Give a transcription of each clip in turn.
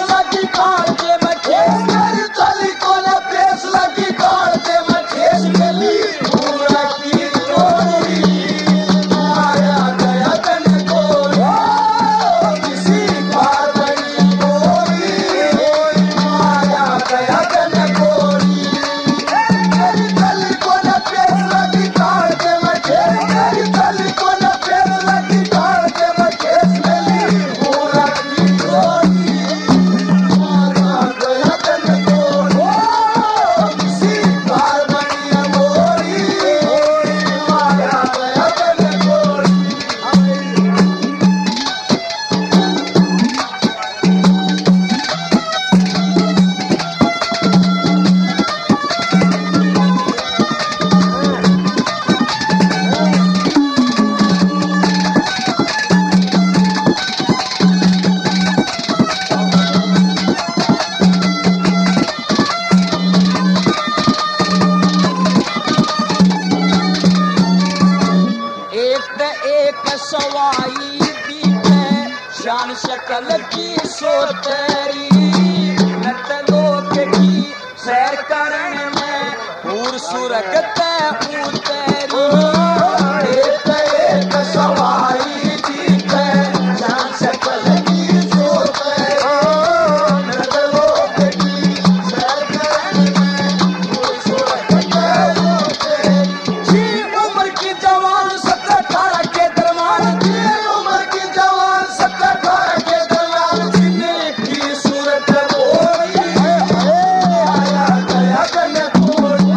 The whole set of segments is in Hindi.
लगी काट के मैं ठेस मेरी चली को न पेश लगी काट के मैं ठेस मिली पूरा की चोरी माया गया तन को किसी बार बनी गोरी माया गया तन गोरी मेरी चली को न पेश लगी काट के मैं ठेस मेरी चली को न पेश लगी काट के मैं ठेस मिली पूरा की चोरी माया गया तन गोरी किसी बार बनी गोरी माया गया तन गोरी एक सवाई दीते शान शकल की सोतेरी नत लोक की सैर करने में पूर सुरगत उतेरी एक सवाई दीते शान शकल की सोतेरी नत लोक की सैर करने में पूर सुरगत उतेरी जी उम्र की जवान 17-18 के दरमान जी उम्र की जवान 17-18 के दरमान जीने की सूरत गोरी आया गया कन गोरी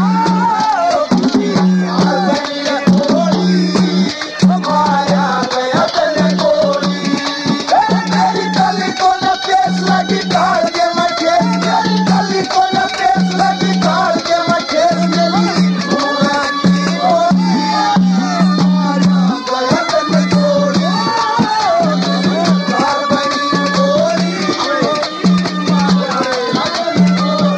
आया गोरी माया गया कन गोरी मेरी गली को न पेश लगी काट के मैं ठेस मेरी गली को न पेश लगी काट के मैं ठेस मिली पूरा की गोरी माया गया कन गोरी बार बनी गोरी माया गया कन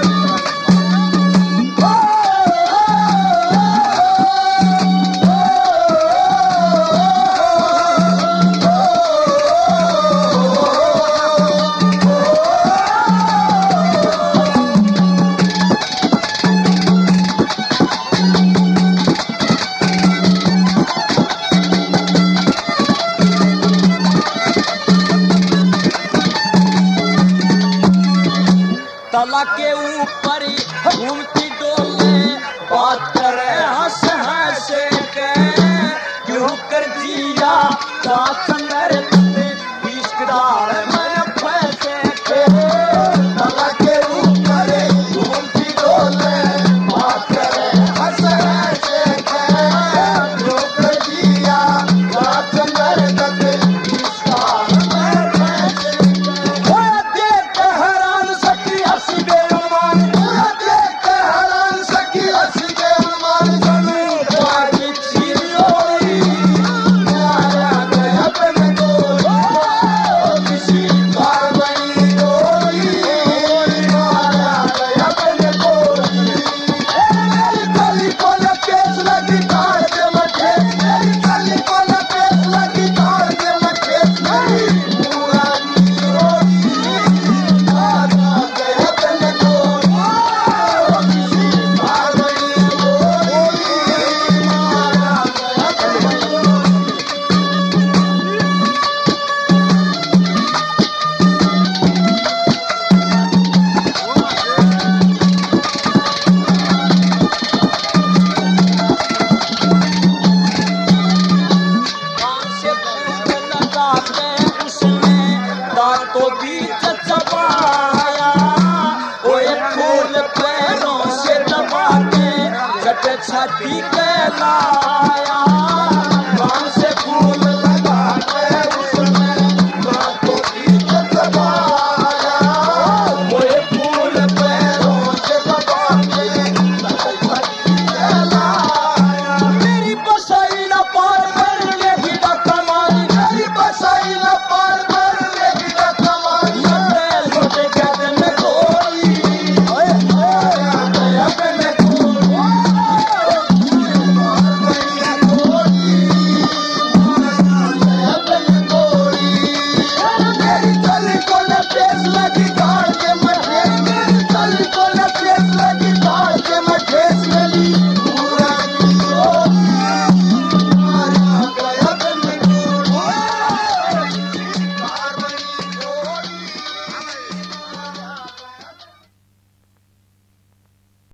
तला के ऊपर घूमती डोले बात करे हंस हंस के क्यों कर जिया बात संगर इश्कदार मन फंसे के तला के ऊपर घूमती डोले बात करे हंस हंस के क्यों कर जिया बात संगर इश्कदार मन फंसे के देख हैरान सकी हंसी बेईमान देख हैरान सकी हंसी बेईमान जमीन बाकी चिरोरी माया गया तन गोरी किसी बार बनी गोरी माया गया तन गोरी मेरी गली को न पेश लगी काट के मैं ठेस मेरी गली को न पेश लगी काट के मैं ठेस मेरी पूरा की गोरी माया गया तन गोरी किसी बार बनी गोरी माया गया तन गोरी कान से फूक लगाते उसने दांतों बीच चबाया ओए फूल पैरों से दबा के झट छाती के लाया कान से फूल लगाते उसने दांतों बीच चबाया ओए फूल पैरों से दबा के झट छाती के लाया मेरी बसाई न पार मेरी भी कमाल मेरी बसाई न पार